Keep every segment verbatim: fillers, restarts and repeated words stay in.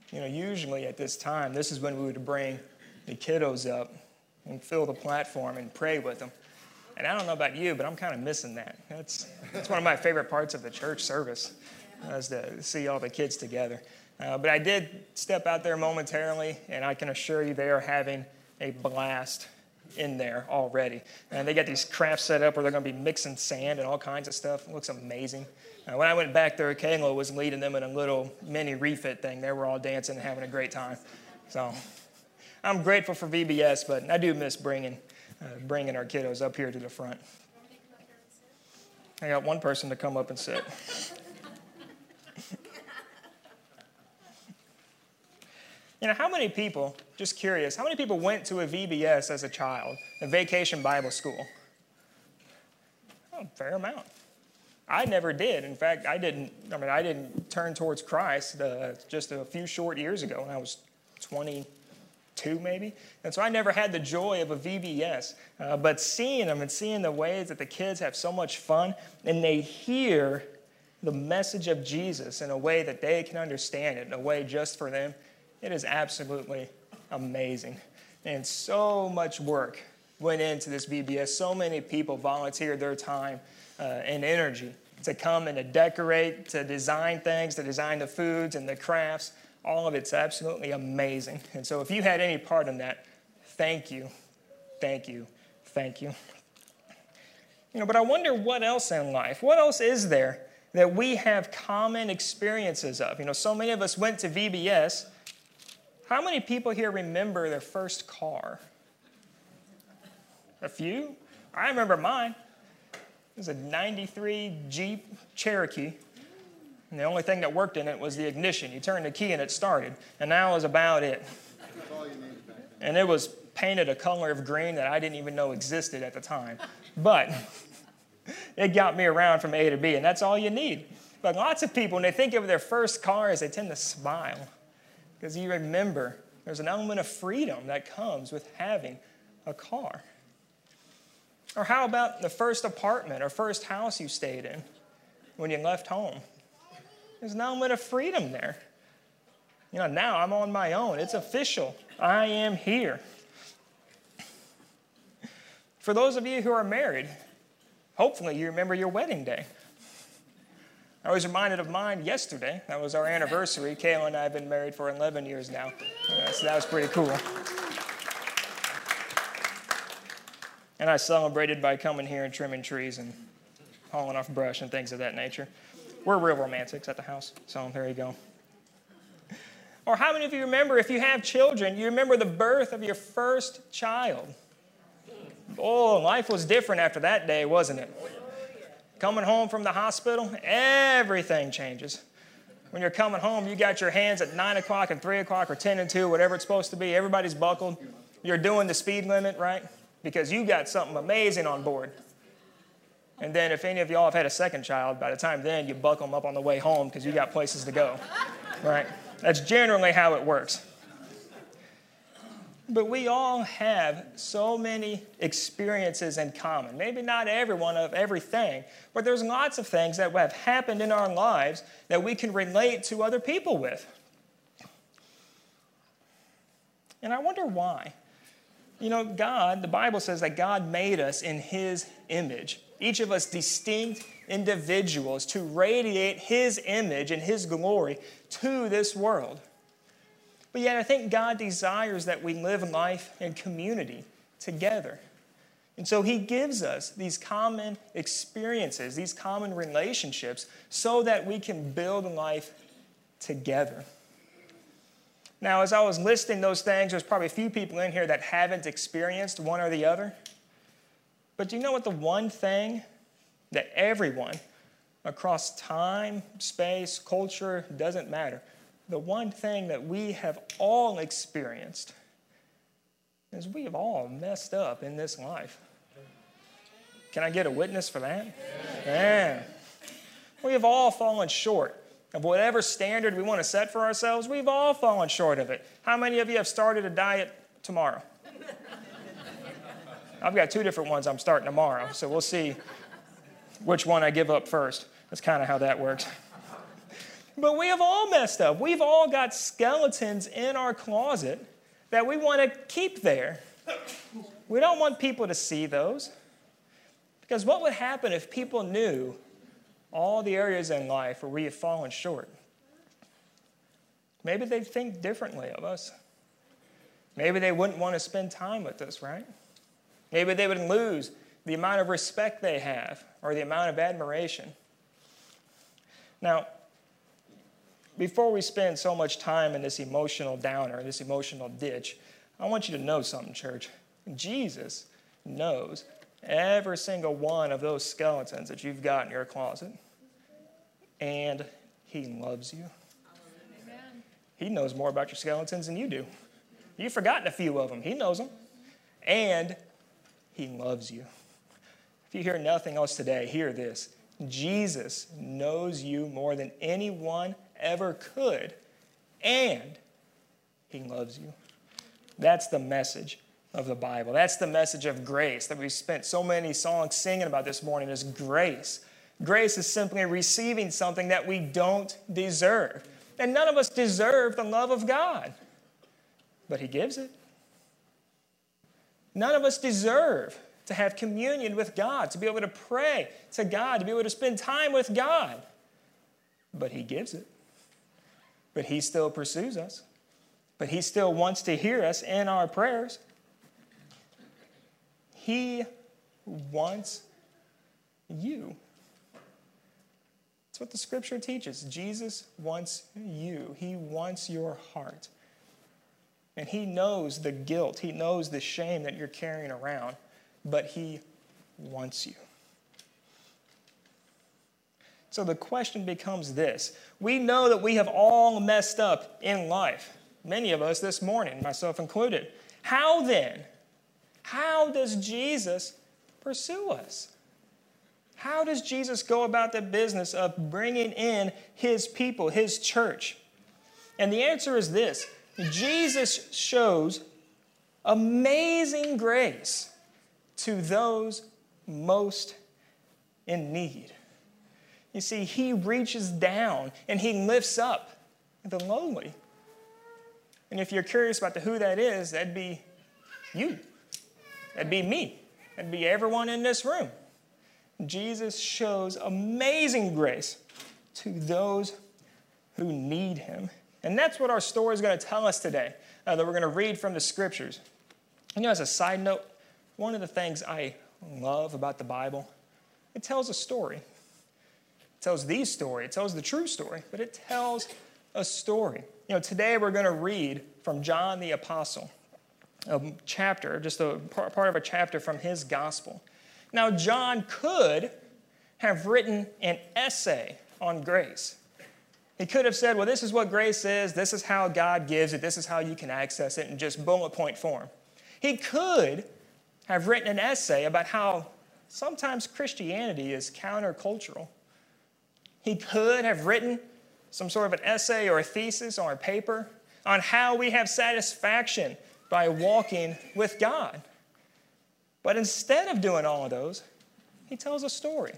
You know, usually at this time, this is when we would bring the kiddos up and fill the platform and pray with them. And I don't know about you, but I'm kind of missing that. That's, that's one of my favorite parts of the church service, is to see all the kids together. Uh, but I did step out there momentarily, and I can assure you they are having a blast in there already. And they got these crafts set up where they're going to be mixing sand and all kinds of stuff. It looks amazing. Uh, when I went back there, Kayla was leading them in a little mini refit thing. They were all dancing and having a great time. So I'm grateful for V B S, but I do miss bringing uh, bringing our kiddos up here to the front. I got one person to come up and sit. You know, how many people, just curious, how many people went to a V B S as a child, a vacation Bible school? Oh, a fair amount. I never did. In fact, I didn't, I mean, I didn't turn towards Christ uh, just a few short years ago when I was twenty-two maybe. And so I never had the joy of a V B S. Uh, but seeing them and seeing the ways that the kids have so much fun and they hear the message of Jesus in a way that they can understand it, in a way just for them, it is absolutely amazing. And so much work went into this V B S. So many people volunteered their time uh, and energy to come and to decorate, to design things, to design the foods and the crafts. All of it's absolutely amazing. And so if you had any part in that, thank you, thank you, thank you. You know, but I wonder what else in life, what else is there that we have common experiences of? You know, so many of us went to V B S. How many people here remember their first car? A few? I remember mine. It was a ninety-three Jeep Cherokee. And the only thing that worked in it was the ignition. You turned the key and it started. And that was about it. That's all you needed back then. And it was painted a color of green that I didn't even know existed at the time. But it got me around from A to B, and that's all you need. But lots of people, when they think of their first cars, they tend to smile. Because you remember there's an element of freedom that comes with having a car. Or how about the first apartment or first house you stayed in when you left home? There's an element of freedom there. You know, now I'm on my own. It's official. I am here. For those of you who are married, hopefully you remember your wedding day. I was reminded of mine yesterday. That was our anniversary. Kayla and I have been married for eleven years now. Uh, so that was pretty cool. And I celebrated by coming here and trimming trees and hauling off brush and things of that nature. We're real romantics at the house, so there you go. Or how many of you remember, if you have children, you remember the birth of your first child? Oh, life was different after that day, wasn't it? Coming home from the hospital, everything changes. When you're coming home, you got your hands at nine o'clock and three o'clock or ten and two, whatever it's supposed to be. Everybody's buckled. You're doing the speed limit, right? Because you got something amazing on board. And then if any of y'all have had a second child, by the time then, you buckle them up on the way home because you got places to go, right? That's generally how it works. But we all have so many experiences in common. Maybe not everyone of everything, but there's lots of things that have happened in our lives that we can relate to other people with. And I wonder why. You know, God, the Bible says that God made us in His image. Each of us distinct individuals to radiate His image and His glory to this world. But yet I think God desires that we live life in community together. And so He gives us these common experiences, these common relationships, so that we can build life together. Now, as I was listing those things, there's probably a few people in here that haven't experienced one or the other. But do you know what the one thing that everyone across time, space, culture, doesn't matter, the one thing that we have all experienced is we have all messed up in this life. Can I get a witness for that? Yeah. We have all fallen short of whatever standard we want to set for ourselves. We've all fallen short of it. How many of you have started a diet tomorrow? I've got two different ones I'm starting tomorrow, so we'll see which one I give up first. That's kind of how that works. But we have all messed up. We've all got skeletons in our closet that we want to keep there. We don't want people to see those. Because what would happen if people knew all the areas in life where we have fallen short? Maybe they'd think differently of us. Maybe they wouldn't want to spend time with us, right? Maybe they would lose the amount of respect they have or the amount of admiration. Now, before we spend so much time in this emotional downer, this emotional ditch, I want you to know something, church. Jesus knows every single one of those skeletons that you've got in your closet. And he loves you. Amen. He knows more about your skeletons than you do. You've forgotten a few of them. He knows them. And he loves you. If you hear nothing else today, hear this. Jesus knows you more than anyone ever could. And he loves you. That's the message of the Bible. That's the message of grace that we've spent so many songs singing about this morning is grace. Grace is simply receiving something that we don't deserve. And none of us deserve the love of God. But he gives it. None of us deserve to have communion with God, to be able to pray to God, to be able to spend time with God. But he gives it. But he still pursues us. But he still wants to hear us in our prayers. He wants you. That's what the scripture teaches. Jesus wants you. He wants your heart. And he knows the guilt. He knows the shame that you're carrying around. But he wants you. So the question becomes this. We know that we have all messed up in life. Many of us this morning, myself included. How then? How does Jesus pursue us? How does Jesus go about the business of bringing in his people, his church? And the answer is this. Jesus shows amazing grace to those most in need. You see, he reaches down and he lifts up the lowly. And if you're curious about the who that is, that'd be you. That'd be me. That'd be everyone in this room. Jesus shows amazing grace to those who need him. And that's what our story is going to tell us today, uh, that we're going to read from the scriptures. You know, as a side note, one of the things I love about the Bible, it tells a story. It tells the story. It tells the true story, but it tells a story. You know, today we're going to read from John the Apostle, a chapter, just a part of a chapter from his gospel. Now, John could have written an essay on grace. He could have said, well, this is what grace is. This is how God gives it. This is how you can access it in just bullet point form. He could have written an essay about how sometimes Christianity is countercultural. He could have written some sort of an essay or a thesis or a paper on how we have satisfaction by walking with God. But instead of doing all of those, he tells a story.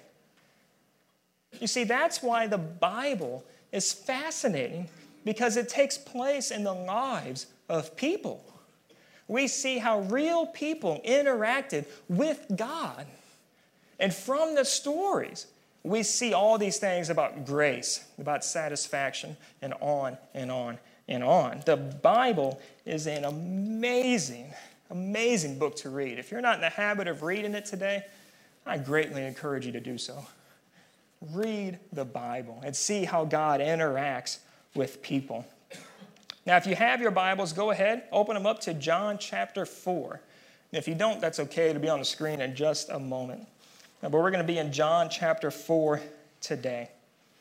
You see, that's why the Bible is fascinating, because it takes place in the lives of people. We see how real people interacted with God. And from the stories, we see all these things about grace, about satisfaction, and on and on and on. The Bible is an amazing, amazing book to read. If you're not in the habit of reading it today, I greatly encourage you to do so. Read the Bible and see how God interacts with people. Now, if you have your Bibles, go ahead, open them up to John chapter four. And if you don't, that's okay. It'll be on the screen in just a moment. Now, but we're going to be in John chapter four today.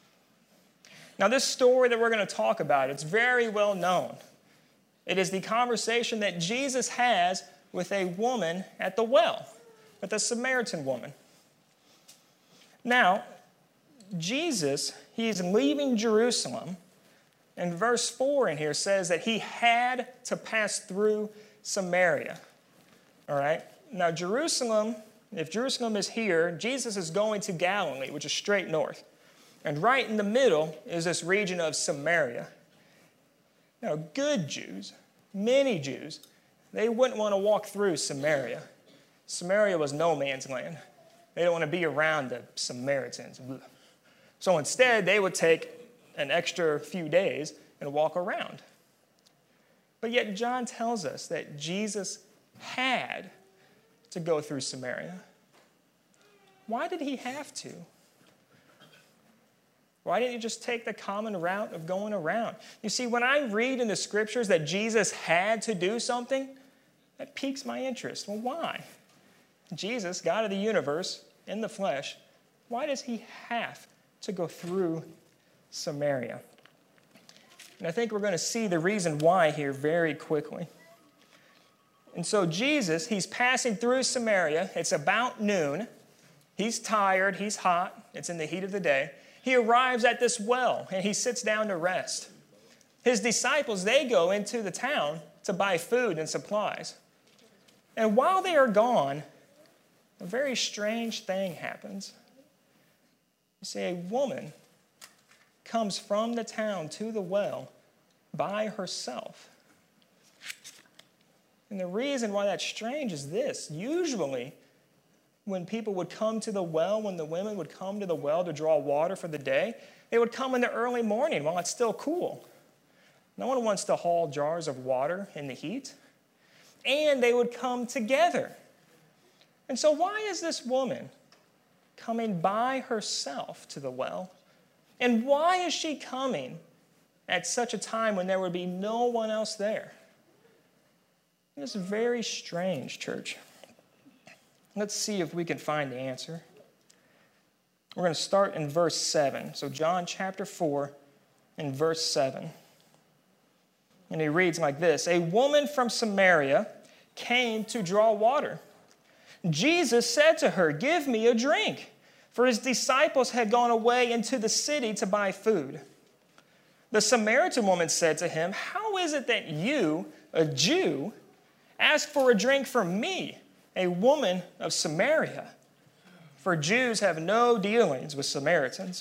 Now, this story that we're going to talk about, it's very well known. It is the conversation that Jesus has with a woman at the well, with a Samaritan woman. Now, Jesus, he's leaving Jerusalem, and verse four in here says that he had to pass through Samaria. All right? Now, Jerusalem, if Jerusalem is here, Jesus is going to Galilee, which is straight north. And right in the middle is this region of Samaria. Now, good Jews, many Jews, they wouldn't want to walk through Samaria. Samaria was no man's land. They don't want to be around the Samaritans. So instead, they would take an extra few days and walk around. But yet John tells us that Jesus had to go through Samaria. Why did he have to? Why didn't he just take the common route of going around? You see, when I read in the scriptures that Jesus had to do something, that piques my interest. Well, why? Jesus, God of the universe, in the flesh, why does he have to go through Samaria? And I think we're going to see the reason why here very quickly. And so Jesus, he's passing through Samaria. It's about noon. He's tired. He's hot. It's in the heat of the day. He arrives at this well, and he sits down to rest. His disciples, they go into the town to buy food and supplies. And while they are gone, a very strange thing happens. You see, a woman comes from the town to the well by herself. And the reason why that's strange is this. Usually, when people would come to the well, when the women would come to the well to draw water for the day, they would come in the early morning while it's still cool. No one wants to haul jars of water in the heat. And they would come together. And so why is this woman coming by herself to the well? And why is she coming at such a time when there would be no one else there? It's very strange, church. Let's see if we can find the answer. We're going to start in verse seven. So John chapter four and verse seven. And he reads like this. A woman from Samaria came to draw water. Jesus said to her, "Give me a drink," for his disciples had gone away into the city to buy food. The Samaritan woman said to him, "How is it that you, a Jew, ask for a drink from me, a woman of Samaria? For Jews have no dealings with Samaritans."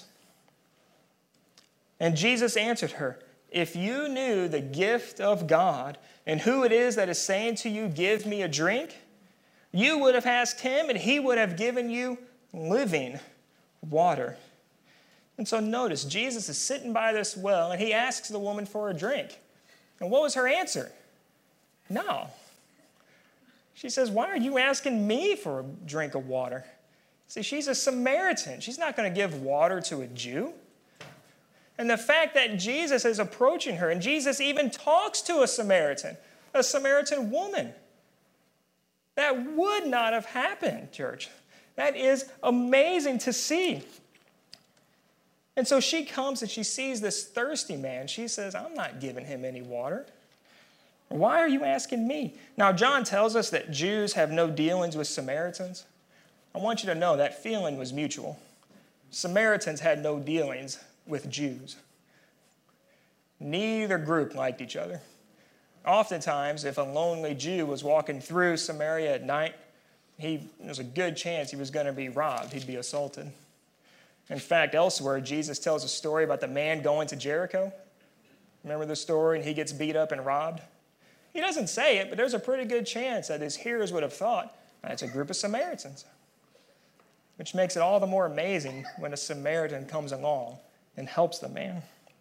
And Jesus answered her, "If you knew the gift of God and who it is that is saying to you, 'Give me a drink,' you would have asked him, and he would have given you living water." And so notice, Jesus is sitting by this well, and he asks the woman for a drink. And what was her answer? No. She says, "Why are you asking me for a drink of water?" See, she's a Samaritan. She's not going to give water to a Jew. And the fact that Jesus is approaching her, and Jesus even talks to a Samaritan, a Samaritan woman, that would not have happened, church. That is amazing to see. And so she comes and she sees this thirsty man. She says, "I'm not giving him any water. Why are you asking me?" Now, John tells us that Jews have no dealings with Samaritans. I want you to know that feeling was mutual. Samaritans had no dealings with Jews. Neither group liked each other. Oftentimes, if a lonely Jew was walking through Samaria at night, he, there's a good chance he was going to be robbed. He'd be assaulted. In fact, elsewhere, Jesus tells a story about the man going to Jericho. Remember the story? And he gets beat up and robbed. He doesn't say it, but there's a pretty good chance that his hearers would have thought, that's a group of Samaritans. Which makes it all the more amazing when a Samaritan comes along and helps the man.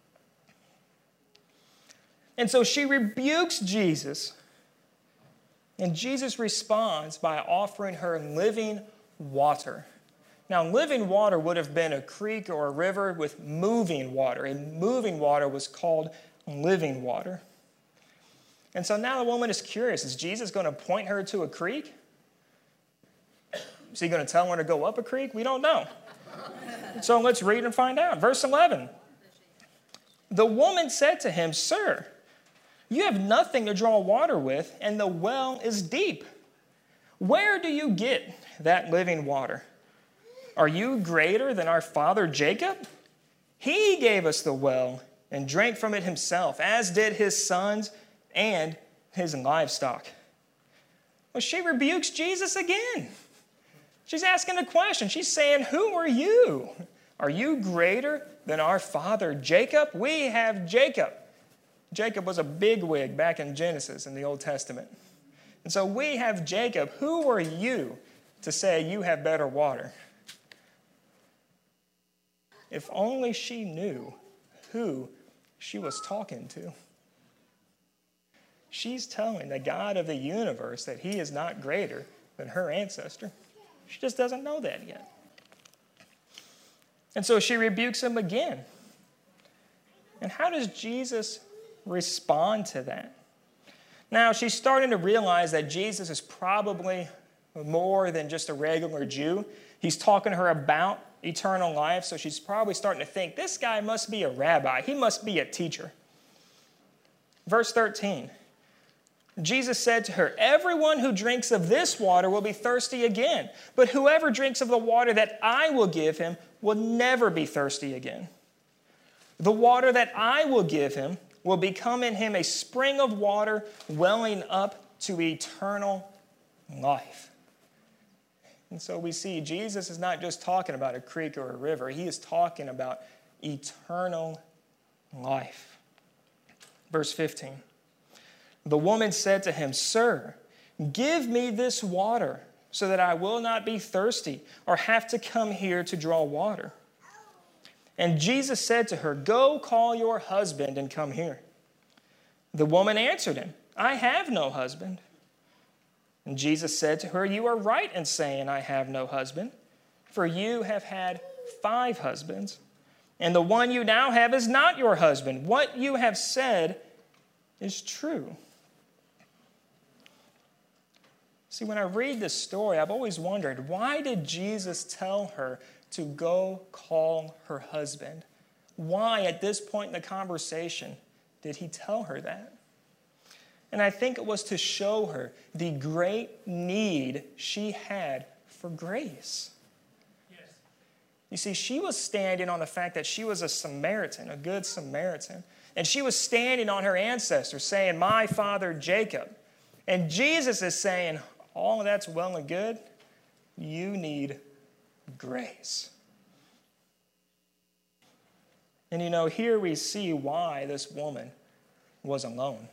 And so she rebukes Jesus, and Jesus responds by offering her living water. Now, living water would have been a creek or a river with moving water. And moving water was called living water. And so now the woman is curious. Is Jesus going to point her to a creek? Is he going to tell her to go up a creek? We don't know. So let's read and find out. Verse eleven. The woman said to him, "Sir, you have nothing to draw water with, and the well is deep. Where do you get that living water? Are you greater than our father Jacob? He gave us the well and drank from it himself, as did his sons and his livestock." Well, she rebukes Jesus again. She's asking a question. She's saying, "Who are you? Are you greater than our father Jacob? We have Jacob. Jacob was a bigwig back in Genesis in the Old Testament. And so we have Jacob. Who are you to say you have better water? If only she knew who she was talking to. She's telling the God of the universe that he is not greater than her ancestor. She just doesn't know that yet. And so she rebukes him again. And how does Jesus respond to that? Now, she's starting to realize that Jesus is probably more than just a regular Jew. He's talking to her about eternal life, so she's probably starting to think, this guy must be a rabbi. He must be a teacher. Verse thirteen, Jesus said to her, everyone who drinks of this water will be thirsty again, but whoever drinks of the water that I will give him will never be thirsty again. The water that I will give him will become in him a spring of water welling up to eternal life. And so we see Jesus is not just talking about a creek or a river. He is talking about eternal life. Verse fifteen. The woman said to him, Sir, give me this water so that I will not be thirsty or have to come here to draw water. And Jesus said to her, Go call your husband and come here. The woman answered him, I have no husband. And Jesus said to her, You are right in saying, I have no husband, for you have had five husbands, and the one you now have is not your husband. What you have said is true. See, when I read this story, I've always wondered, why did Jesus tell her to go call her husband? Why, at this point in the conversation, did he tell her that? And I think it was to show her the great need she had for grace. Yes. You see, she was standing on the fact that she was a Samaritan, a good Samaritan. And she was standing on her ancestors saying, my father Jacob. And Jesus is saying, all of that's well and good. You need grace. And you know, here we see why this woman was alone.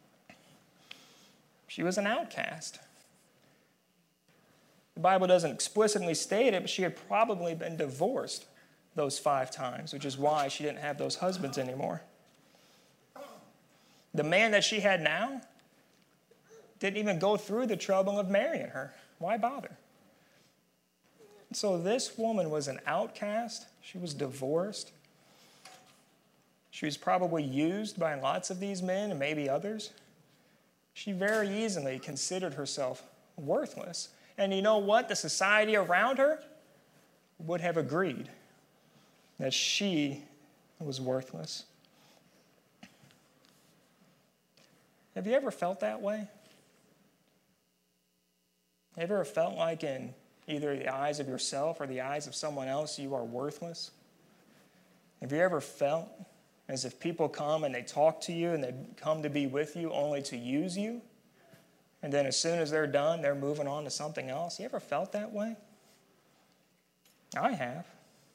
She was an outcast. The Bible doesn't explicitly state it, but she had probably been divorced those five times, which is why she didn't have those husbands anymore. The man that she had now didn't even go through the trouble of marrying her. Why bother? So this woman was an outcast. She was divorced. She was probably used by lots of these men and maybe others. She very easily considered herself worthless. And you know what? The society around her would have agreed that she was worthless. Have you ever felt that way? Have you ever felt like in either the eyes of yourself or the eyes of someone else you are worthless? Have you ever felt as if people come and they talk to you and they come to be with you only to use you? And then as soon as they're done, they're moving on to something else? You ever felt that way? I have.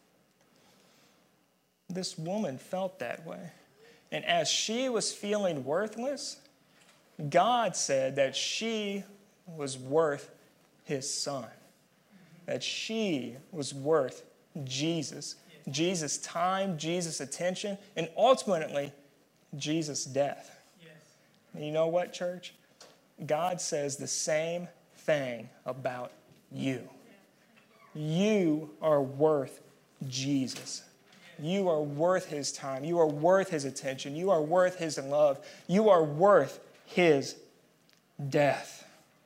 This woman felt that way. And as she was feeling worthless, God said that she was worth his son. That she was worth Jesus. Jesus' time, Jesus' attention, and ultimately, Jesus' death. Yes. And you know what, church? God says the same thing about you. You are worth Jesus. You are worth his time. You are worth his attention. You are worth his love. You are worth his death.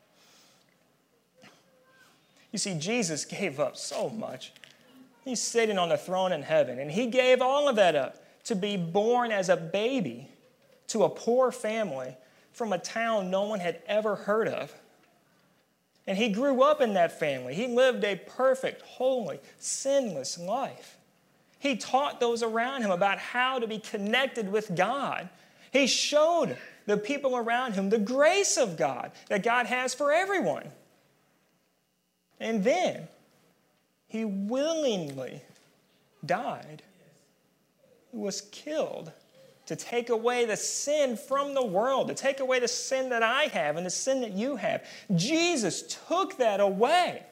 You see, Jesus gave up so much. He's sitting on the throne in heaven, and he gave all of that up to be born as a baby to a poor family from a town no one had ever heard of. And he grew up in that family. He lived a perfect, holy, sinless life. He taught those around him about how to be connected with God. He showed the people around him the grace of God that God has for everyone. And then he willingly died was killed to take away the sin from the world, to take away the sin that I have and the sin that you have. Jesus took that away.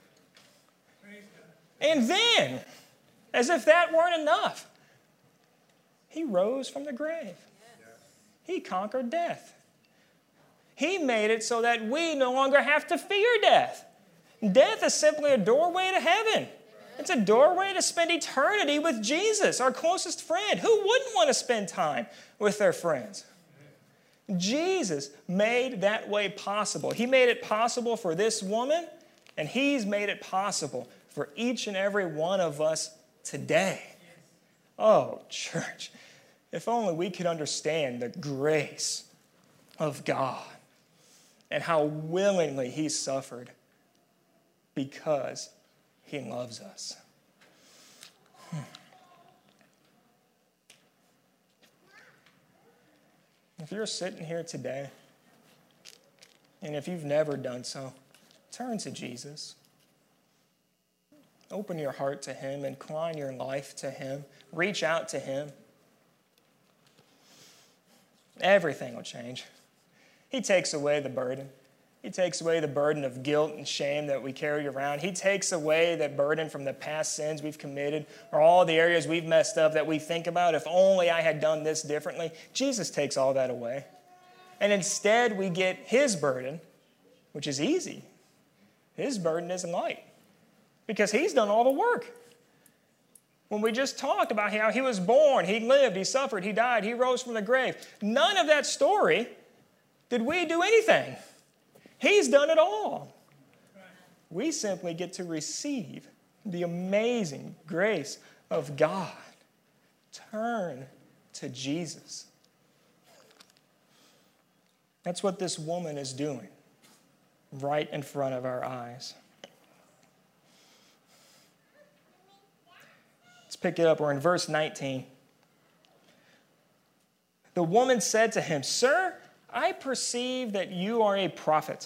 And then, as if that weren't enough, he rose from the grave. He conquered death. He made it so that we no longer have to fear death. Death is simply a doorway to heaven. It's a doorway to spend eternity with Jesus, our closest friend. Who wouldn't want to spend time with their friends? Jesus made that way possible. He made it possible for this woman, and he's made it possible for each and every one of us today. Oh, church, if only we could understand the grace of God and how willingly he suffered because he loves us. Hmm. If you're sitting here today, and if you've never done so, turn to Jesus. Open your heart to him, incline your life to him, reach out to him. Everything will change. He takes away the burden. He takes away the burden of guilt and shame that we carry around. He takes away that burden from the past sins we've committed or all the areas we've messed up that we think about. If only I had done this differently. Jesus takes all that away. And instead we get his burden, which is easy. His burden is light because he's done all the work. When we just talked about how he was born, he lived, he suffered, he died, he rose from the grave. None of that story did we do anything. He's done it all. We simply get to receive the amazing grace of God. Turn to Jesus. That's what this woman is doing right in front of our eyes. Let's pick it up. We're in verse nineteen. The woman said to him, "Sir, I perceive that you are a prophet.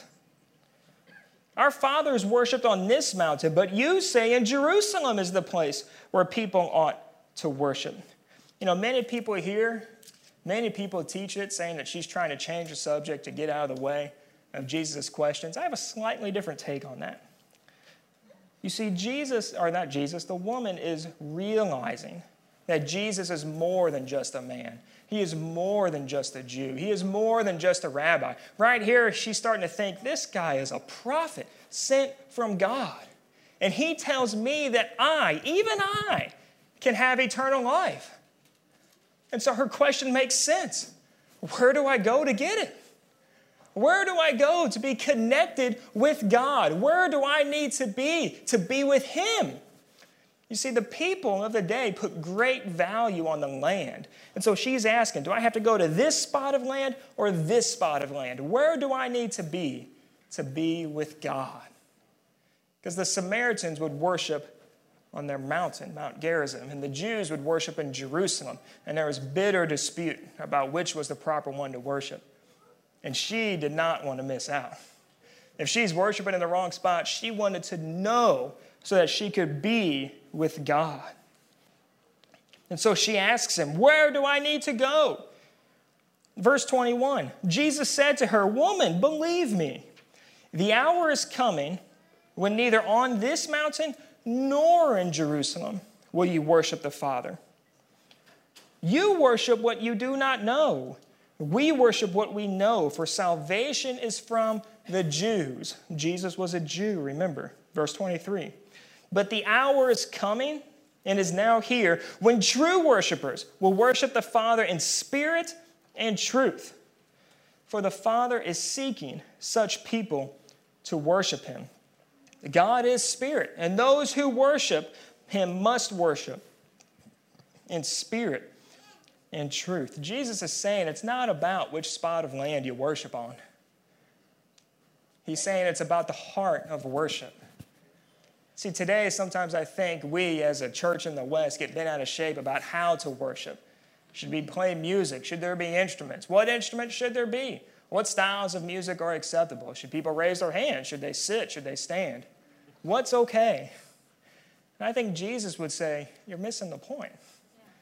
Our fathers worshipped on this mountain, but you say in Jerusalem is the place where people ought to worship." You know, many people here, many people teach it, saying that she's trying to change the subject to get out of the way of Jesus' questions. I have a slightly different take on that. You see, Jesus, or not Jesus, the woman is realizing that Jesus is more than just a man. He is more than just a Jew. He is more than just a rabbi. Right here, she's starting to think, this guy is a prophet sent from God. And he tells me that I, even I, can have eternal life. And so her question makes sense. Where do I go to get it? Where do I go to be connected with God? Where do I need to be to be with him? You see, the people of the day put great value on the land. And so she's asking, do I have to go to this spot of land or this spot of land? Where do I need to be to be with God? Because the Samaritans would worship on their mountain, Mount Gerizim, and the Jews would worship in Jerusalem. And there was bitter dispute about which was the proper one to worship. And she did not want to miss out. If she's worshiping in the wrong spot, she wanted to know so that she could be with God. And so she asks him, where do I need to go? Verse twenty-one, Jesus said to her, "Woman, believe me, the hour is coming when neither on this mountain nor in Jerusalem will you worship the Father. You worship what you do not know. We worship what we know, for salvation is from the Jews." Jesus was a Jew, remember. Verse twenty-three. "But the hour is coming and is now here when true worshipers will worship the Father in spirit and truth. For the Father is seeking such people to worship him. God is spirit, and those who worship him must worship in spirit and truth." Jesus is saying it's not about which spot of land you worship on. He's saying it's about the heart of worship. See, today, sometimes I think we as a church in the West get bent out of shape about how to worship. Should we play music? Should there be instruments? What instruments should there be? What styles of music are acceptable? Should people raise their hands? Should they sit? Should they stand? What's okay? And I think Jesus would say, you're missing the point.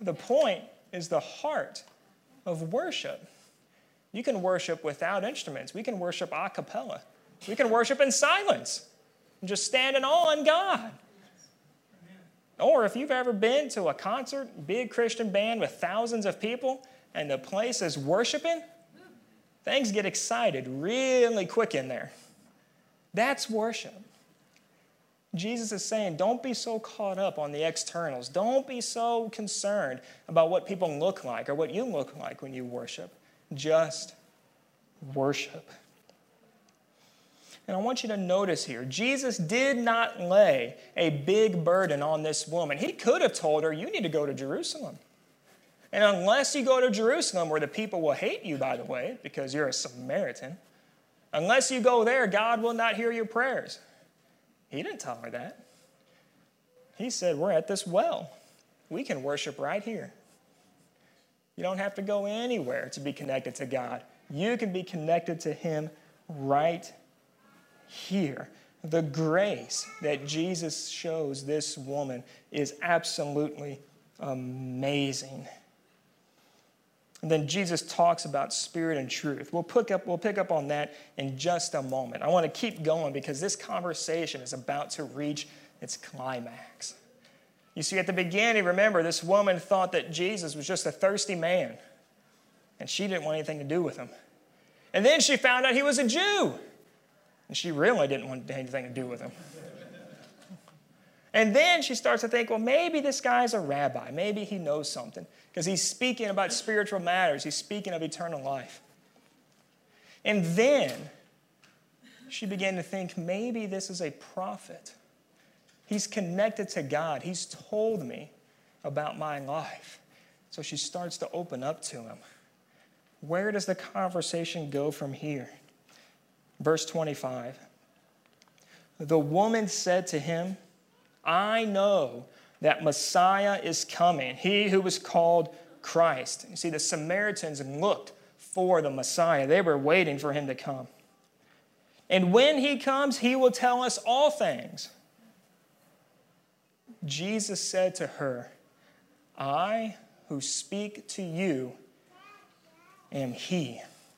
The point is the heart of worship. You can worship without instruments. We can worship a cappella. We can worship in silence, just standing on God. Or if you've ever been to a concert, big Christian band with thousands of people, and the place is worshiping, things get excited really quick in there. That's worship. Jesus is saying, don't be so caught up on the externals. Don't be so concerned about what people look like or what you look like when you worship. Just worship. And I want you to notice here, Jesus did not lay a big burden on this woman. He could have told her, you need to go to Jerusalem. And unless you go to Jerusalem, where the people will hate you, by the way, because you're a Samaritan, unless you go there, God will not hear your prayers. He didn't tell her that. He said, we're at this well. We can worship right here. You don't have to go anywhere to be connected to God. You can be connected to Him right here. The grace that Jesus shows this woman is absolutely amazing. And then Jesus talks about spirit and truth. We'll pick up, we'll pick up on that in just a moment. I want to keep going because this conversation is about to reach its climax. You see, at the beginning, remember, this woman thought that Jesus was just a thirsty man, and she didn't want anything to do with him. And then she found out he was a Jew, and she really didn't want anything to do with him. And then she starts to think, well, maybe this guy's a rabbi. Maybe he knows something, because he's speaking about spiritual matters. He's speaking of eternal life. And then she began to think, maybe this is a prophet. He's connected to God. He's told me about my life. So she starts to open up to him. Where does the conversation go from here? Verse twenty-five. The woman said to him, I know that Messiah is coming, he who was called Christ. You see, the Samaritans looked for the Messiah. They were waiting for him to come. And when he comes, he will tell us all things. Jesus said to her, I who speak to you am he.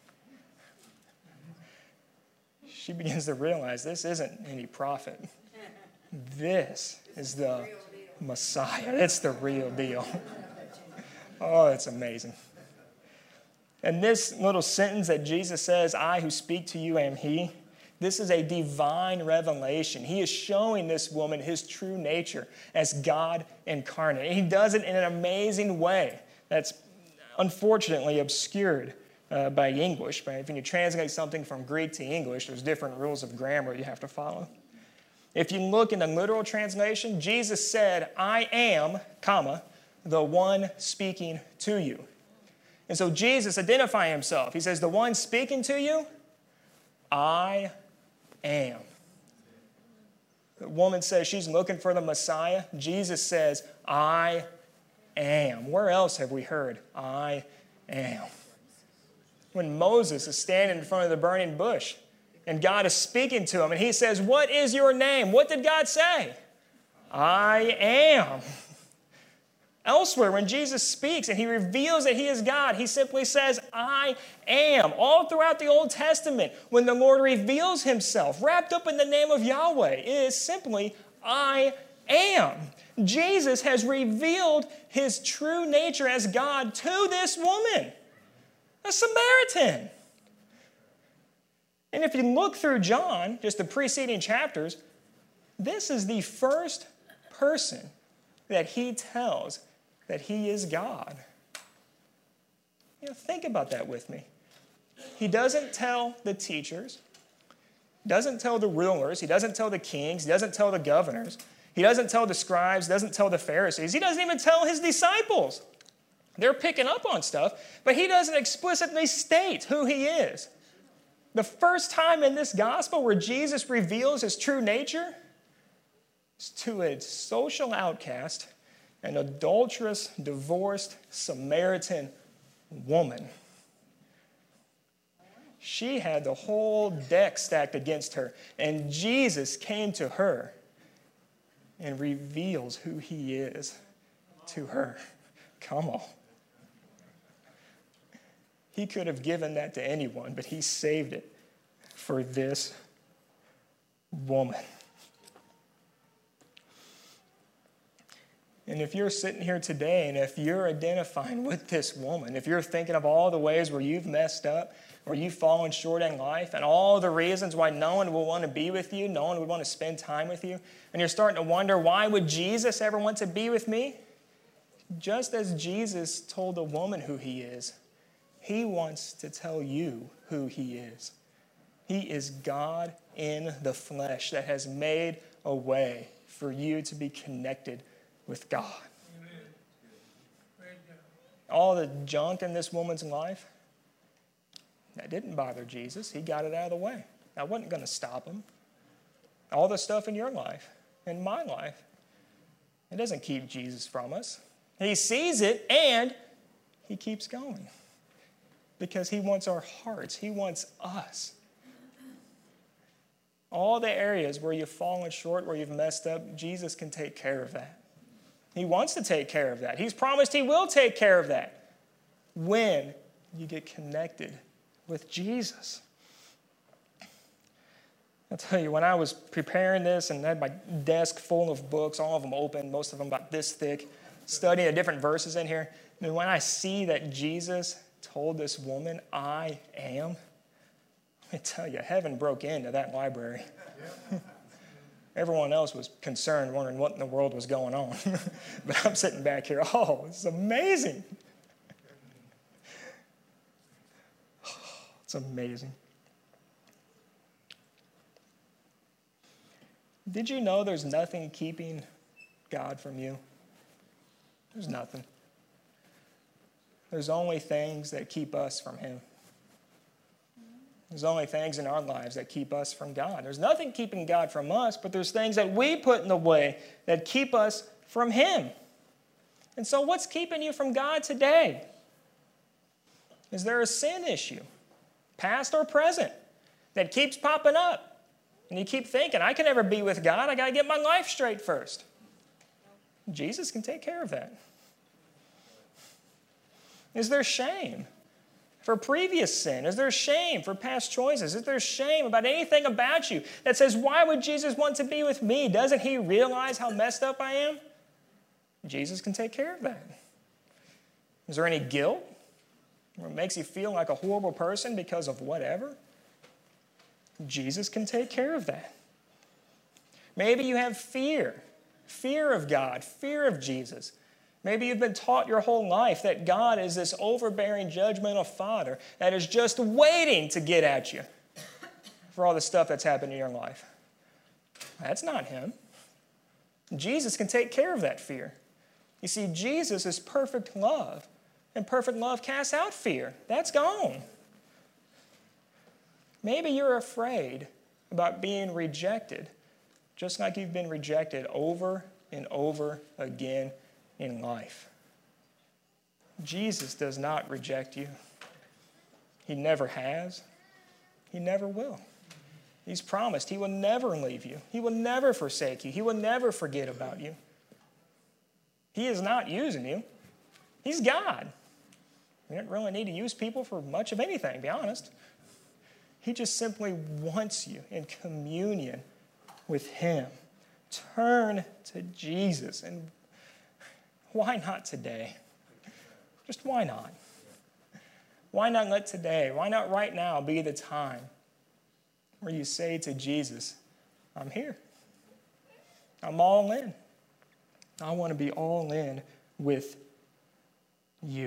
She begins to realize this isn't any prophet. This is the Messiah. It's the real deal. Oh, it's amazing. And this little sentence that Jesus says, I who speak to you am he, this is a divine revelation. He is showing this woman his true nature as God incarnate. And he does it in an amazing way that's unfortunately obscured uh, by English. But when you translate something from Greek to English, there's different rules of grammar you have to follow. If you look in the literal translation, Jesus said, I am, comma, the one speaking to you. And so Jesus identified himself. He says, the one speaking to you, I am. The woman says she's looking for the Messiah. Jesus says, I am. Where else have we heard, I am? When Moses is standing in front of the burning bush, and God is speaking to him, and he says, what is your name? What did God say? I am. Elsewhere, when Jesus speaks and he reveals that he is God, he simply says, I am. All throughout the Old Testament, when the Lord reveals himself, wrapped up in the name of Yahweh, it is simply, I am. Jesus has revealed his true nature as God to this woman, a Samaritan. And if you look through John, just the preceding chapters, this is the first person that he tells that he is God. You know, think about that with me. He doesn't tell the teachers, doesn't tell the rulers, he doesn't tell the kings, he doesn't tell the governors, he doesn't tell the scribes, doesn't tell the Pharisees, he doesn't even tell his disciples. They're picking up on stuff, but he doesn't explicitly state who he is. The first time in this gospel where Jesus reveals his true nature is to a social outcast, an adulterous, divorced Samaritan woman. She had the whole deck stacked against her, and Jesus came to her and reveals who he is to her. Come on. He could have given that to anyone, but he saved it for this woman. And if you're sitting here today and if you're identifying with this woman, if you're thinking of all the ways where you've messed up, where you've fallen short in life, and all the reasons why no one will want to be with you, no one would want to spend time with you, and you're starting to wonder, why would Jesus ever want to be with me? Just as Jesus told the woman who he is, he wants to tell you who he is. He is God in the flesh that has made a way for you to be connected with God. Amen. All the junk in this woman's life, that didn't bother Jesus. He got it out of the way. That wasn't going to stop him. All the stuff in your life, in my life, it doesn't keep Jesus from us. He sees it and he keeps going because he wants our hearts. He wants us. All the areas where you've fallen short, where you've messed up, Jesus can take care of that. He wants to take care of that. He's promised he will take care of that when you get connected with Jesus. I'll tell you, when I was preparing this and had my desk full of books, all of them open, most of them about this thick, studying the different verses in here, and when I see that Jesus told this woman, I am, let me tell you, heaven broke into that library. Everyone else was concerned, wondering what in the world was going on. But I'm sitting back here, oh, this is amazing. It's amazing. Did you know there's nothing keeping God from you? There's nothing. There's only things that keep us from him. There's only things in our lives that keep us from God. There's nothing keeping God from us, but there's things that we put in the way that keep us from him. And so what's keeping you from God today? Is there a sin issue, past or present, that keeps popping up? And you keep thinking, I can never be with God. I got to get my life straight first. Jesus can take care of that. Is there shame for previous sin? Is there shame for past choices? Is there shame about anything about you that says, why would Jesus want to be with me? Doesn't he realize how messed up I am? Jesus can take care of that. Is there any guilt? Or it makes you feel like a horrible person because of whatever? Jesus can take care of that. Maybe you have fear. Fear of God. Fear of Jesus. Maybe you've been taught your whole life that God is this overbearing, judgmental Father that is just waiting to get at you for all the stuff that's happened in your life. That's not him. Jesus can take care of that fear. You see, Jesus is perfect love, and perfect love casts out fear. That's gone. Maybe you're afraid about being rejected, just like you've been rejected over and over again in life. Jesus does not reject you. He never has. He never will. He's promised he will never leave you. He will never forsake you. He will never forget about you. He is not using you. He's God. We don't really need to use people for much of anything, to be honest. He just simply wants you in communion with him. Turn to Jesus. And why not today? Just why not? Why not let today, why not right now be the time where you say to Jesus, I'm here. I'm all in. I want to be all in with you.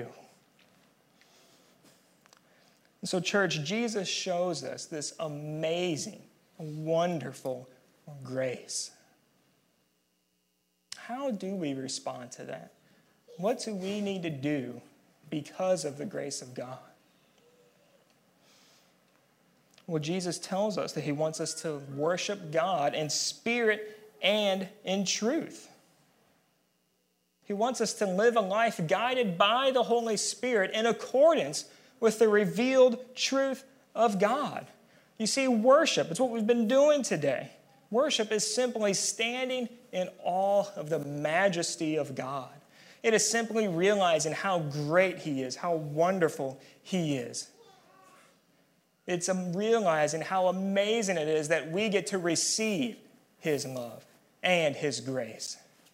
And so, church, Jesus shows us this amazing, wonderful grace. How do we respond to that? What do we need to do because of the grace of God? Well, Jesus tells us that he wants us to worship God in spirit and in truth. He wants us to live a life guided by the Holy Spirit in accordance with the revealed truth of God. You see, worship is what we've been doing today. Worship is simply standing in awe of the majesty of God. It is simply realizing how great he is, how wonderful he is. It's realizing how amazing it is that we get to receive his love and his grace.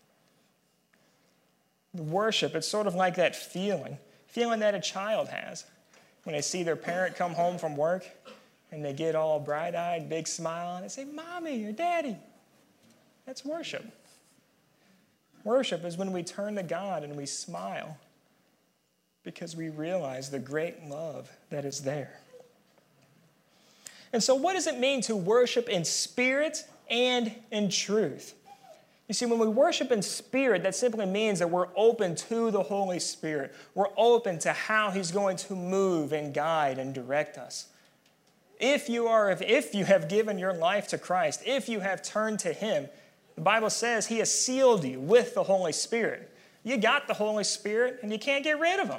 Worship, it's sort of like that feeling, feeling that a child has when they see their parent come home from work and they get all bright-eyed, big smile, and they say, Mommy or Daddy. That's worship. Worship is when we turn to God and we smile because we realize the great love that is there. And so what does it mean to worship in spirit and in truth? You see, when we worship in spirit, that simply means that we're open to the Holy Spirit. We're open to how he's going to move and guide and direct us. If you are, if, if you have given your life to Christ, if you have turned to him, the Bible says he has sealed you with the Holy Spirit. You got the Holy Spirit and you can't get rid of him.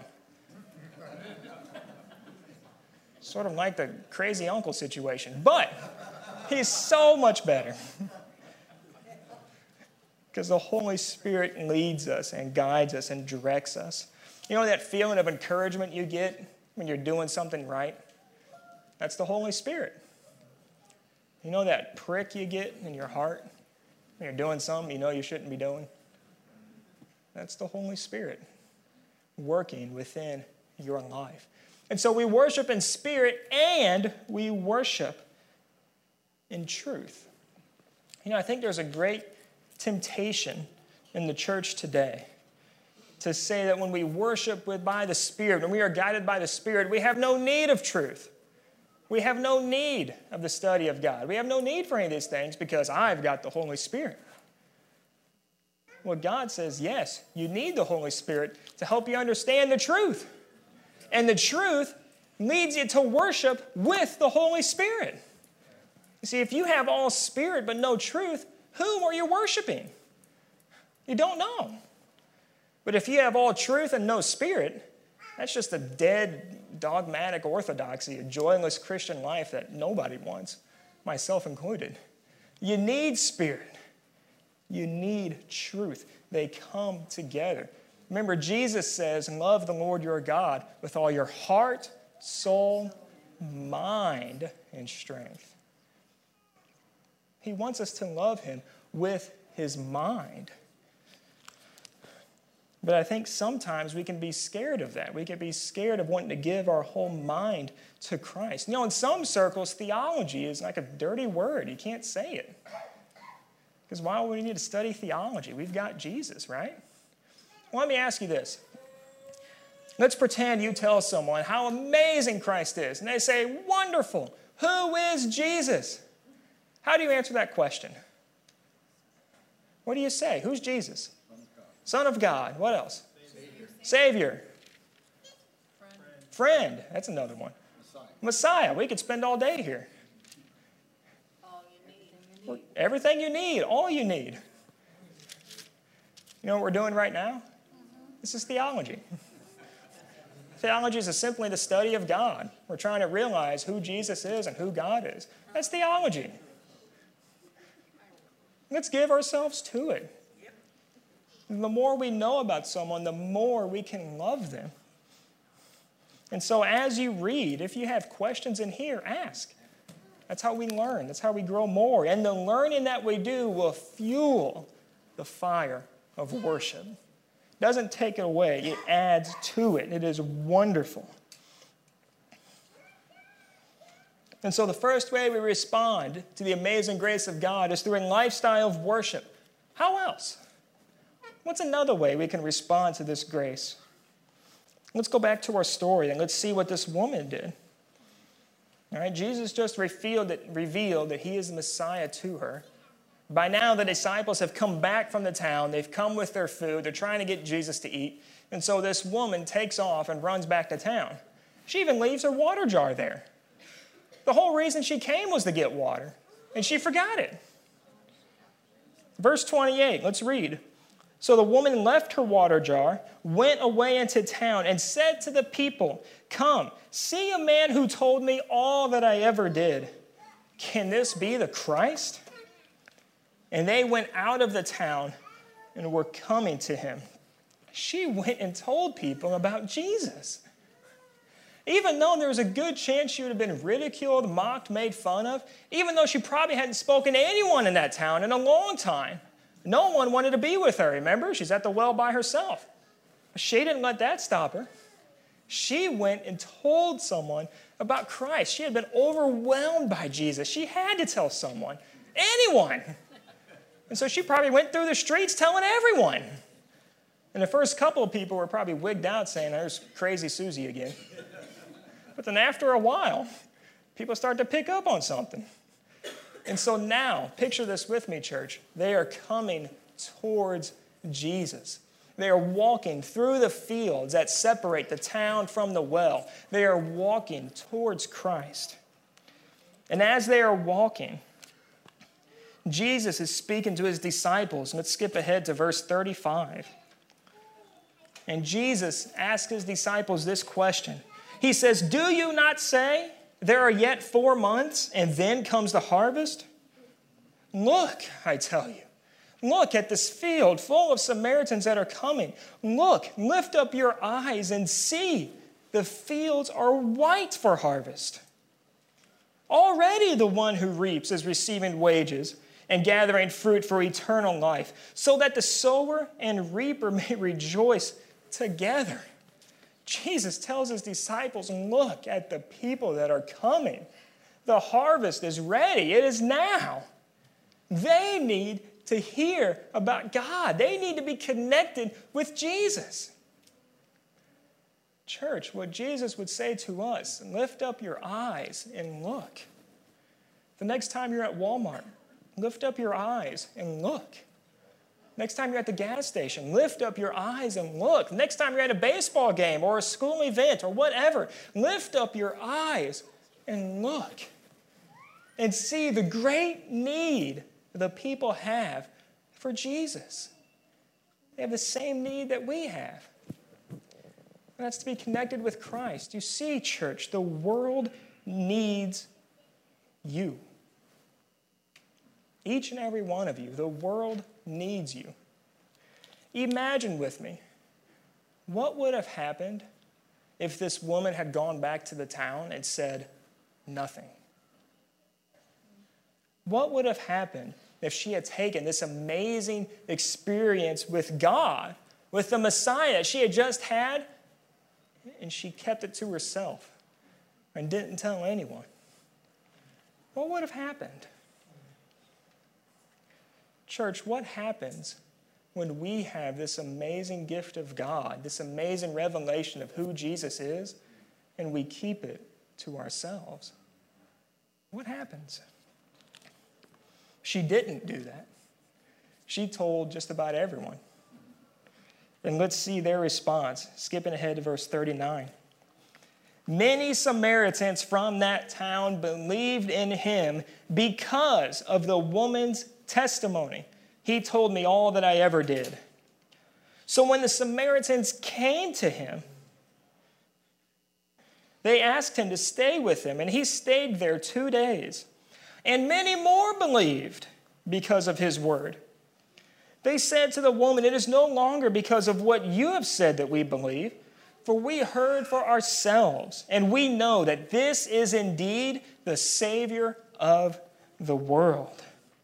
Sort of like the crazy uncle situation, but he's so much better. Because the Holy Spirit leads us and guides us and directs us. You know that feeling of encouragement you get when you're doing something right? That's the Holy Spirit. You know that prick you get in your heart when you're doing something you know you shouldn't be doing? That's the Holy Spirit working within your life. And so we worship in spirit and we worship in truth. You know, I think there's a great temptation in the church today to say that when we worship with, by the Spirit, when we are guided by the Spirit, we have no need of truth. We have no need of the study of God. We have no need for any of these things because I've got the Holy Spirit. Well, God says, yes, you need the Holy Spirit to help you understand the truth. And the truth leads you to worship with the Holy Spirit. You see, if you have all spirit but no truth, who are you worshiping? You don't know. But if you have all truth and no spirit, that's just a dead, dogmatic orthodoxy, a joyless Christian life that nobody wants, myself included. You need spirit. You need truth. They come together. Remember, Jesus says, love the Lord your God with all your heart, soul, mind, and strength. He wants us to love him with his mind. But I think sometimes we can be scared of that. We can be scared of wanting to give our whole mind to Christ. You know, in some circles, theology is like a dirty word. You can't say it. Because why would we need to study theology? We've got Jesus, right? Well, let me ask you this. Let's pretend you tell someone how amazing Christ is. And they say, wonderful. Who is Jesus? How do you answer that question? What do you say? Who's Jesus? Son of God. What else? Savior. Savior. Friend. Friend. That's another one. Messiah. Messiah. We could spend all day here. All you need. Everything you need. All you need. You know what we're doing right now? This is theology. Theology is simply the study of God. We're trying to realize who Jesus is and who God is. That's theology. Let's give ourselves to it. The more we know about someone, the more we can love them. And so as you read, if you have questions in here, ask. That's how we learn. That's how we grow more. And the learning that we do will fuel the fire of worship. It doesn't take it away. It adds to it. It is wonderful. And so the first way we respond to the amazing grace of God is through a lifestyle of worship. How else? What's another way we can respond to this grace? Let's go back to our story and let's see what this woman did. All right, Jesus just revealed that, revealed that he is the Messiah to her. By now, the disciples have come back from the town. They've come with their food. They're trying to get Jesus to eat. And so this woman takes off and runs back to town. She even leaves her water jar there. The whole reason she came was to get water, and she forgot it. Verse twenty-eight, let's read. So the woman left her water jar, went away into town, and said to the people, come, see a man who told me all that I ever did. Can this be the Christ? And they went out of the town and were coming to him. she went and told people about Jesus. Even though there was a good chance she would have been ridiculed, mocked, made fun of, even though she probably hadn't spoken to anyone in that town in a long time, no one wanted to be with her. Remember, she's at the well by herself. But she didn't let that stop her. She went and told someone about Christ. She had been overwhelmed by Jesus. She had to tell someone, anyone. And so she probably went through the streets telling everyone. And the first couple of people were probably wigged out saying, there's crazy Susie again. But then after a while, people start to pick up on something. And so now, picture this with me, church. They are coming towards Jesus. They are walking through the fields that separate the town from the well. They are walking towards Christ. And as they are walking, Jesus is speaking to his disciples. Let's skip ahead to verse thirty-five. And Jesus asks his disciples this question. He says, do you not say, there are yet four months, and then comes the harvest? Look, I tell you. Look at this field full of Samaritans that are coming. Look, lift up your eyes and see. The fields are white for harvest. Already the one who reaps is receiving wages and gathering fruit for eternal life, so that the sower and reaper may rejoice together. Jesus tells his disciples, look at the people that are coming. The harvest is ready. It is now. They need to hear about God. They need to be connected with Jesus. Church, what Jesus would say to us, lift up your eyes and look. The next time you're at Walmart, lift up your eyes and look. Next time you're at the gas station, lift up your eyes and look. Next time you're at a baseball game or a school event or whatever, lift up your eyes and look. And see the great need the people have for Jesus. They have the same need that we have. And that's to be connected with Christ. You see, church, the world needs you. Each and every one of you, the world needs you. Imagine with me, what would have happened if this woman had gone back to the town and said nothing? What would have happened if she had taken this amazing experience with God, with the Messiah that she had just had, and she kept it to herself and didn't tell anyone? What would have happened? Church, what happens when we have this amazing gift of God, this amazing revelation of who Jesus is, and we keep it to ourselves? What happens? She didn't do that. She told just about everyone. And let's see their response. Skipping ahead to verse thirty-nine. Many Samaritans from that town believed in him because of the woman's testimony. He told me all that I ever did. So when the Samaritans came to him, they asked him to stay with them, and he stayed there two days. And many more believed because of his word. They said to the woman, it is no longer because of what you have said that we believe, for we heard for ourselves, and we know that this is indeed the Savior of the world.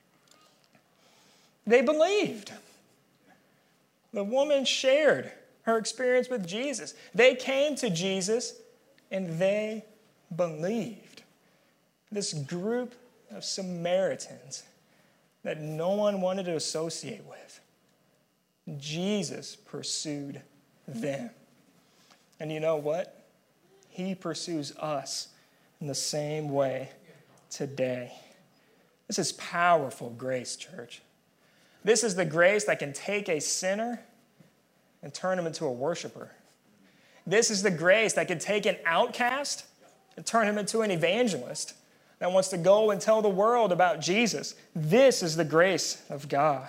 They believed. The woman shared her experience with Jesus. They came to Jesus, and they believed. This group of Samaritans that no one wanted to associate with, Jesus pursued them. And you know what? He pursues us in the same way today. This is powerful grace, church. This is the grace that can take a sinner and turn him into a worshiper. This is the grace that can take an outcast and turn him into an evangelist that wants to go and tell the world about Jesus. This is the grace of God.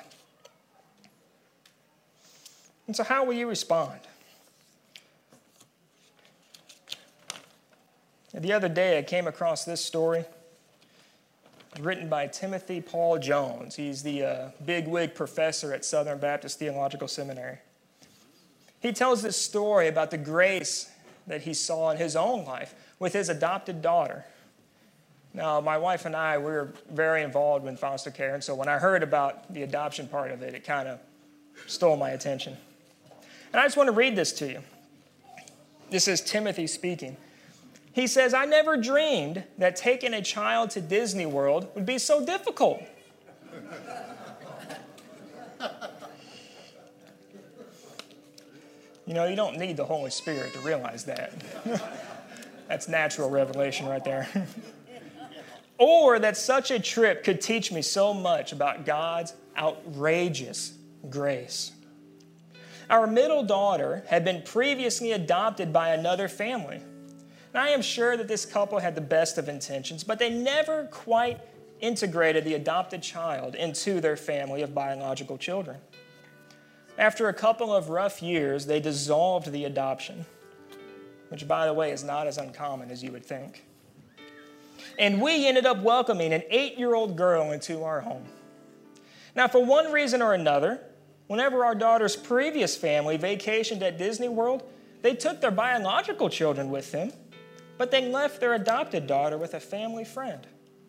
And so how will you respond? The other day I came across this story written by Timothy Paul Jones. He's the uh, bigwig professor at Southern Baptist Theological Seminary. He tells this story about the grace that he saw in his own life with his adopted daughter. Now, my wife and I, we were very involved in foster care, and so when I heard about the adoption part of it, it kind of stole my attention. And I just want to read this to you. This is Timothy speaking. He says, "I never dreamed that taking a child to Disney World would be so difficult." You know, you don't need the Holy Spirit to realize that. That's natural revelation right there. Or that such a trip could teach me so much about God's outrageous grace. Our middle daughter had been previously adopted by another family. And I am sure that this couple had the best of intentions, but they never quite integrated the adopted child into their family of biological children. After a couple of rough years, they dissolved the adoption, which, by the way, is not as uncommon as you would think. And we ended up welcoming an eight-year-old girl into our home. Now, for one reason or another, whenever our daughter's previous family vacationed at Disney World, they took their biological children with them, but they left their adopted daughter with a family friend.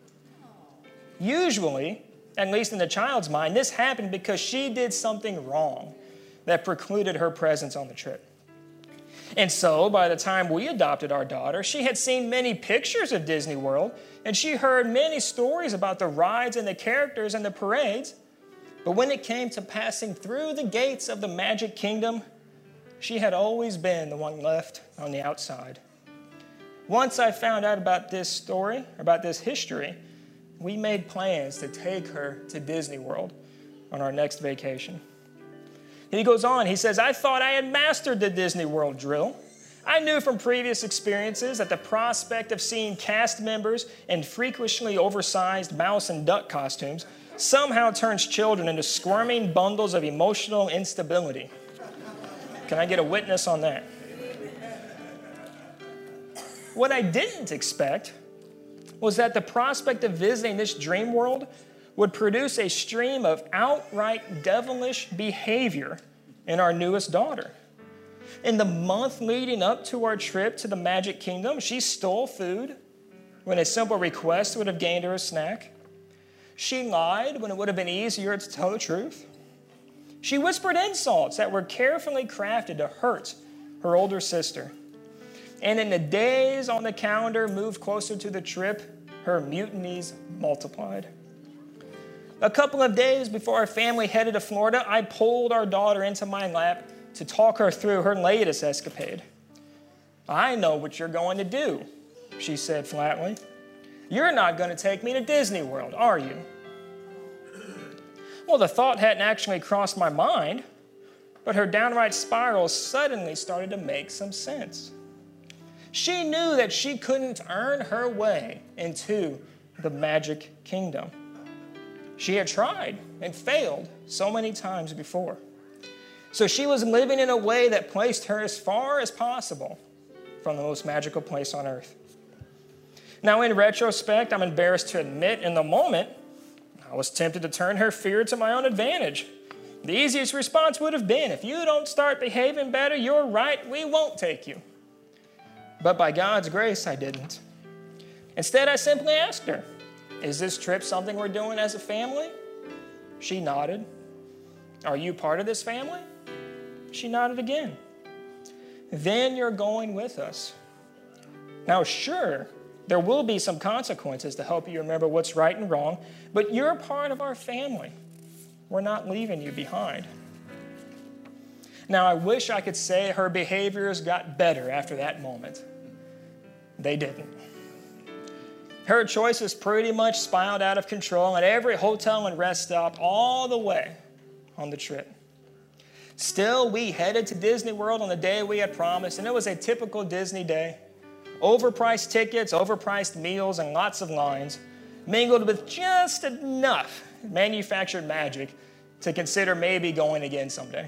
Usually, at least in the child's mind, this happened because she did something wrong that precluded her presence on the trip. And so, by the time we adopted our daughter, she had seen many pictures of Disney World, and she heard many stories about the rides and the characters and the parades. But when it came to passing through the gates of the Magic Kingdom, she had always been the one left on the outside. Once I found out about this story, about this history, we made plans to take her to Disney World on our next vacation. He goes on, he says, "I thought I had mastered the Disney World drill. I knew from previous experiences that the prospect of seeing cast members in freakishly oversized mouse and duck costumes somehow turns children into squirming bundles of emotional instability." Can I get a witness on that? What I didn't expect was that the prospect of visiting this dream world would produce a stream of outright devilish behavior in our newest daughter. In the month leading up to our trip to the Magic Kingdom, she stole food when a simple request would have gained her a snack. She lied when it would have been easier to tell the truth. She whispered insults that were carefully crafted to hurt her older sister. And in the days on the calendar moved closer to the trip, her mutinies multiplied. A couple of days before our family headed to Florida, I pulled our daughter into my lap to talk her through her latest escapade. "I know what you're going to do," she said flatly. "You're not going to take me to Disney World, are you?" Well, the thought hadn't actually crossed my mind, but her downright spiral suddenly started to make some sense. She knew that she couldn't earn her way into the Magic Kingdom. She had tried and failed so many times before. So she was living in a way that placed her as far as possible from the most magical place on earth. Now, in retrospect, I'm embarrassed to admit, in the moment, I was tempted to turn her fear to my own advantage. The easiest response would have been, "If you don't start behaving better, you're right, we won't take you." But by God's grace, I didn't. Instead, I simply asked her, "Is this trip something we're doing as a family?" She nodded. "Are you part of this family?" She nodded again. "Then you're going with us." Now, sure, there will be some consequences to help you remember what's right and wrong, but you're part of our family. We're not leaving you behind. Now, I wish I could say her behaviors got better after that moment. They didn't. Her choices pretty much spiraled out of control at every hotel and rest stop all the way on the trip. Still, we headed to Disney World on the day we had promised, and it was a typical Disney day. Overpriced tickets, overpriced meals, and lots of lines, mingled with just enough manufactured magic to consider maybe going again someday.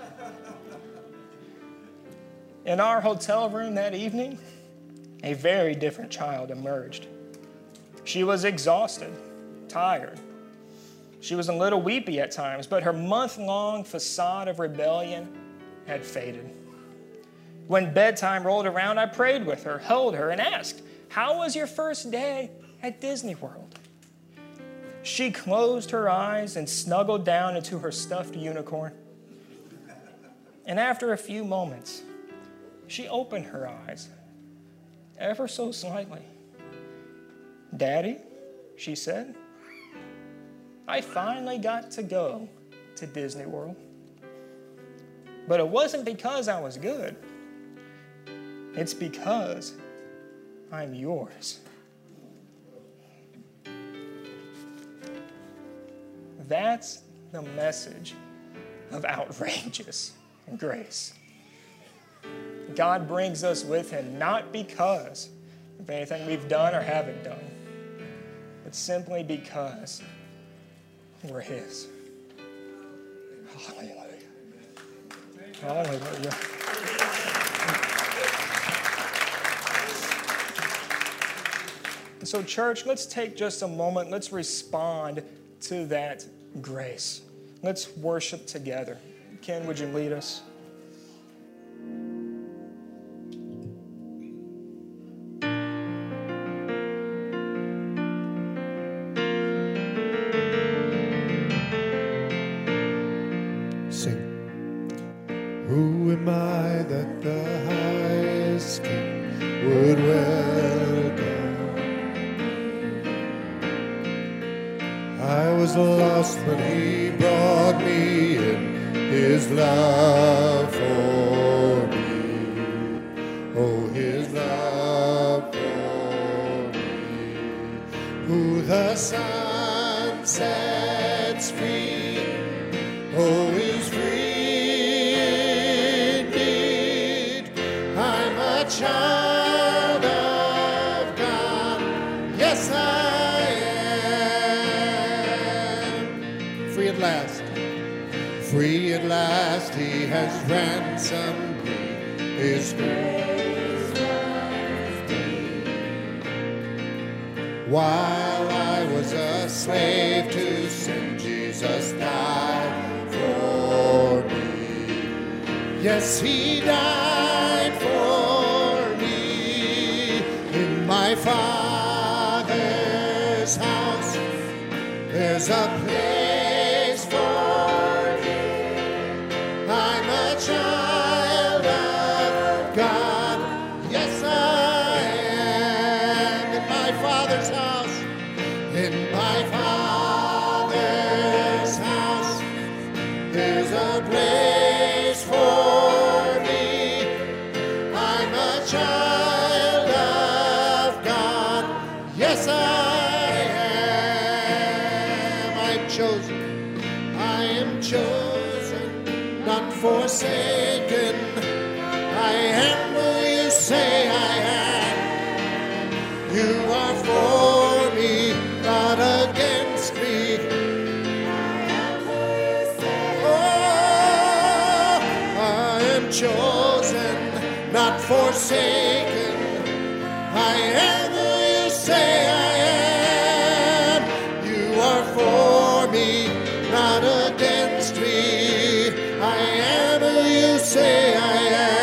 In our hotel room that evening, a very different child emerged. She was exhausted, tired. She was a little weepy at times, but her month-long facade of rebellion had faded. When bedtime rolled around, I prayed with her, held her, and asked, "How was your first day at Disney World?" She closed her eyes and snuggled down into her stuffed unicorn. And after a few moments, she opened her eyes, ever so slightly. "Daddy," she said, "I finally got to go to Disney World. But it wasn't because I was good. It's because I'm yours." That's the message of outrageous grace. God brings us with him not because of anything we've done or haven't done, but simply because we're his. Hallelujah. Hallelujah. So, church, let's take just a moment. Let's respond to that grace. Let's worship together. Ken, would you lead us? Who am I that the highest King would welcome? I was lost, but he brought me in, his love for me. Oh, his love for me. Who the Son sets free, oh, is free. Child of God, yes I am. Free at last, free at last, he has ransomed me, his grace was deep. While I was a slave to sin, Jesus died for me. Yes, he died for my Father's house. There's a place for me. I'm a child of God. Yes, I am. In my Father's house. In my Father's house. There's a place for me. I'm a child. Yes, I am. I'm chosen. I am chosen, not forsaken. I am who you say I am. You are for me, not against me. I am who you say I am. Oh, I am chosen, not forsaken. I am who you say I am. You are for me, not against me. I am who you say I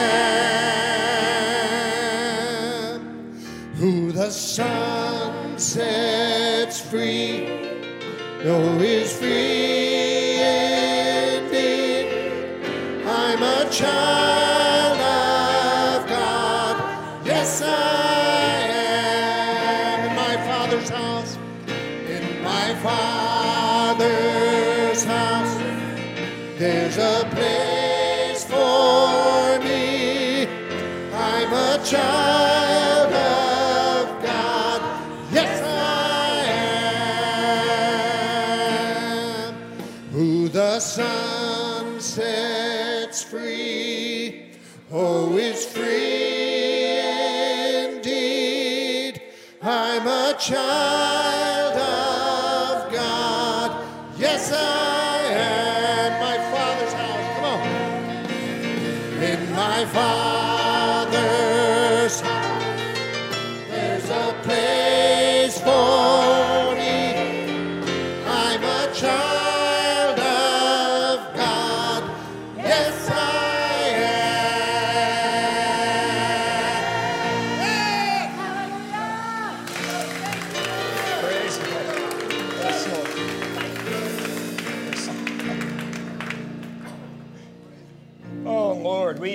am. Who the Son sets free, no, is free indeed. I'm a child of God. Yes, I house, in my Father's house, there's a place for me. I'm a child of God. Yes, I am. Who the Son sets free, oh, is free. I'm a child of God. Yes, I am. My Father's house. Come on. In my Father's house, there's a place for me. I'm a child of God. Yes, I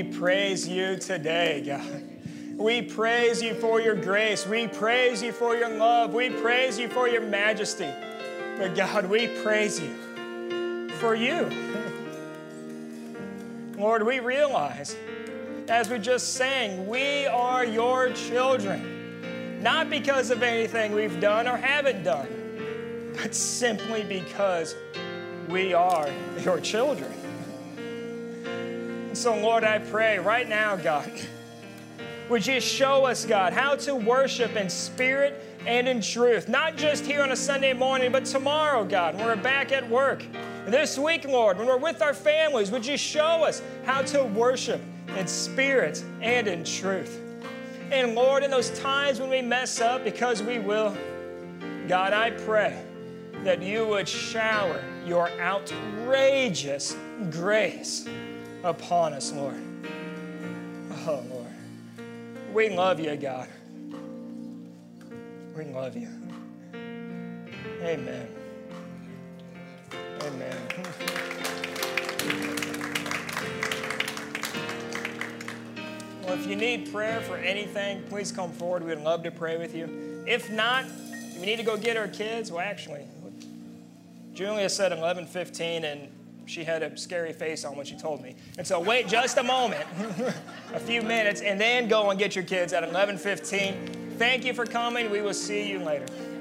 we praise you today, God. We praise you for your grace. We praise you for your love. We praise you for your majesty. But God, we praise you for you. Lord, we realize, as we just sang, we are your children. Not because of anything we've done or haven't done, but simply because we are your children. So, Lord, I pray right now, God, would you show us, God, how to worship in spirit and in truth, not just here on a Sunday morning, but tomorrow, God, when we're back at work. This week, Lord, when we're with our families, would you show us how to worship in spirit and in truth? And Lord, in those times when we mess up, because we will, God, I pray that you would shower your outrageous grace upon us, Lord. Oh, Lord. We love you, God. We love you. Amen. Amen. Well, if you need prayer for anything, please come forward. We'd love to pray with you. If not, if you need to go get our kids, well, actually, Julia said eleven fifteen, and she had a scary face on when she told me. And so wait just a moment, a few minutes, and then go and get your kids at eleven fifteen. Thank you for coming. We will see you later.